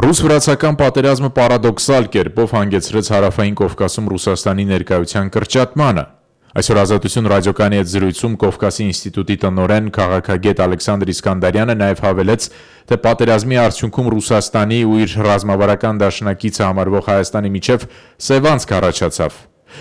Ռուս-վրացական պատերազմը պարադոքսալ կերպով հանգեցրեց Հարավային Կովկասում Ռուսաստանի ներկայության կրճատմանը։ Այսօր Ազատություն ռադիոկայանի հետ զրույցում Կովկասի ինստիտուտի տնօրեն քաղաքագետ Ալեքսանդր Իսկանդարյանը նաև հավելեց, թե պատերազմի արդյունքում Ռուսաստանի ու իր ռազմավարական դաշնակիցը համարվող Հայաստանի միջև սևանցք առաջացավ։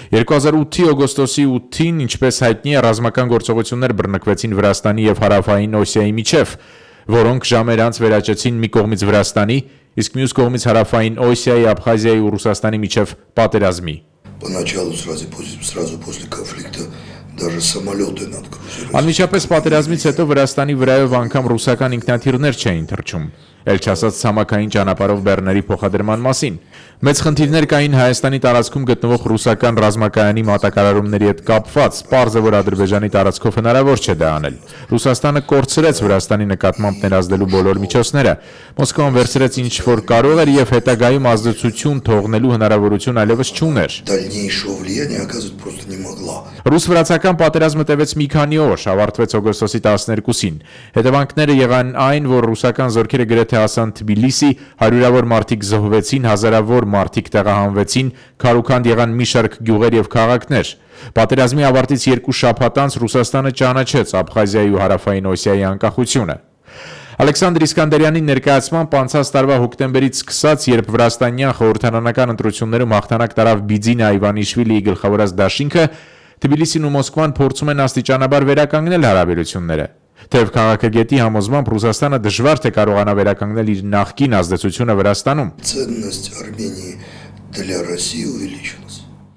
2008-ի օգոստոսի 8-ին, ինչպես հայտնի է, ռազմական գործողություններ բռնկվեցին Վրաստանի եւ Հարավային Օսիայի միջև, որոնք ժամեր անց վերաճեցին մի կողմից Վրաստանի, իսկ մյուս կողմից Հարավային Օսիայի, Աբխազիայի ու Ռուսաստանի միջև պատերազմի։ Поначалу сразу после конфликта даже самолеты над Грузией. Անմիջապես պատերազմից հետո Վրաստանի վրայով անգամ ռուսական ինքնաթիռներ չէին թռչում, ել չասած ցամաքային ճանապարհով բեռների փոխադրման մասին։ Մեծ խնդիրներ կային Հայաստանի տարածքում գտնվող ռուսական ռազմակայանի մատակարարումների հետ կապված, պարզ է, որ Ադրբեջանի տարածքով հնարավոր չէ դա անել։ Ռուսաստանը կորցրեց Վրաստանի նկատմամբ ներազդելու բոլոր միջոցները։ Մոսկվան վերցրեց ինչ որ կարող էր եւ հետագայում ազդեցություն թողնելու հնարավորություն այլևս չուներ։ Дальнейшего влияния оказывать просто не могла. Ռուս-վրացական պատերազմը տևեց մի քանի օր, ավարտվեց օգոստոսի 12-ին։ Հետևանքները եղան այն, որ ռուսական զորքերը գրեթե հասան Թբիլիսի, հարյուրավոր մարդիկ զոհվեցին, հազարավոր մարդիկ տեղահանվեցին, քարուքանդ եղան մի շարք գյուղեր եւ քաղաքներ։ Պատերազմի ավարտից 2 շաբաթ անց Ռուսաստանը ճանաչեց Աբխազիայի ու Հարավային Օսիայի անկախությունը։ Ալեքսանդր Իսկանդարյանի ներկայացմամբ անցած տարվա հոկտեմբերից սկսած, երբ վրաստանյան խորհրդարանական ընտրություններում հաղթանակ տարավ Բիձինա Իվանիշվիլիի գլխավորած դաշինքը, Թբիլիսին ու Մոսկվան փորձում են աստիճանաբար վերականգնել հարաբերությունները։ Թեև քաղաքագետի համոզմամբ Ռուսաստանը դժվար թե կարողանա վերականգնել իր նախկին ազդեցությունը Վրաստանում։ Ценность Армении для России увеличилась.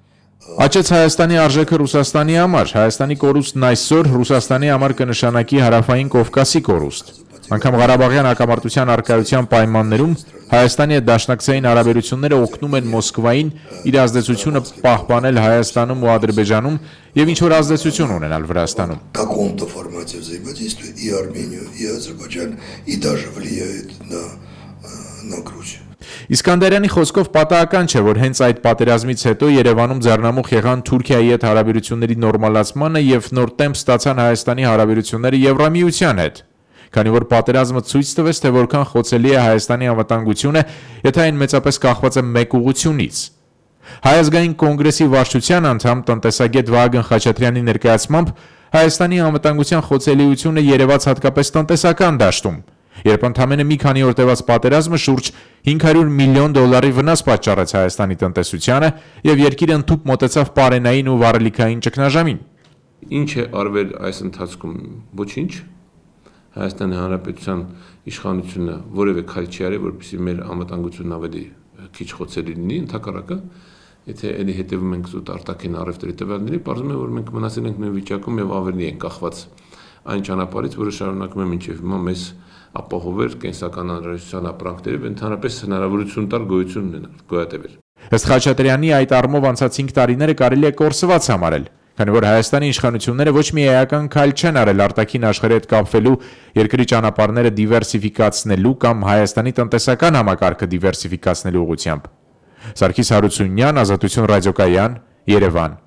Աճեց Հայաստանի արժեքը Ռուսաստանի համար։ Հայաստանի կորուստն այսօր Ռուսաստանի համար կնշանակի Հարավային Կովկասի կորուստ։ Անգամ Ղարաբաղյան հակամարտության առկայության պայմաններում Հայաստանի հետ դաշնակցային հարաբերությունները օգնում են Մոսկվային իր ազդեցությունը պահպանել Հայաստանում ու Ադրբեջանում եւ ինչ որ ազդեցություն ունենալ Վրաստանում։ В каком-то формате взаимодействия и Армению, и Азербайджан, и даже влияет на Грузию. Իսկանդարյանի խոսքով պատահական չէ, որ հենց այդ պատերազմից հետո Երևանում ձեռնամուխ եղան Թուրքիայի հետ հարաբերությունների նորմալացմանը եւ նոր տեմպ ստացան Հայաստանի հարաբերությունները Եվրամիության հետ։ Քանի որ պատերազմը ցույց տվեց, թե որքան խոցելի է Հայաստանի անվտանգությունը, եթե այն մեծապես կախված է մեկ ուղղությունից։ Հայ ազգային կոնգրեսի վարչության անդամ տնտեսագետ Վահագն Խաչատրյանի ներկայացմամբ Հայաստանի անվտանգության խոցելիությունը երևաց հատկապես տնտեսական դաշտում, երբ ընդամենը մի քանի օր տևած պատերազմը շուրջ $500 միլիոն վնաս պատճառեց Հայաստանի տնտեսությանը եւ երկիրը ընդհուպ մոտեցավ պարենային ու վառելիքային ճգնաժամին։ Ինչ է արվել այս ընթացքում։ Ոչինչ։ Հայաստանի Հանրապետության իշխանությունը որևէ քայլ չի արել, որպեսզի մեր անվտանգությունն ավելի քիչ խոցելի լինի, ընդհակառակը, եթե էլի հետևում ենք զուտ արտաքին առևտրի տվյալների, պարզվում է, որ մենք մնացել ենք նույն վիճակում եւ ավելի ենք կախված այն ճանապարհից, որը շարունակում է մինչեւ հիմա մեզ ապահովել կենսական անհրաժեշտության ապրանքները, ընդհանրապես հնարավորություն տալ գոյություն ունենալ, գոյատևել։ Ըստ Խաչատրյանի այդ առումով անցած 5 տարիները կարելի է կորսված համարել, քանի որ Հայաստանի իշխանությունները ոչ մի էական քայլ չեն արել արտաքին աշխարհի հետ կապվելու, երկրի ճանապարհները դիվերսիֆիկացնելու կամ Հայաստանի տնտեսական համակարգը դիվերսիֆիկացնելու ուղղությամբ։ Սարգիս Հարությունյան, Ազատություն ռադիոկայան, Երևան։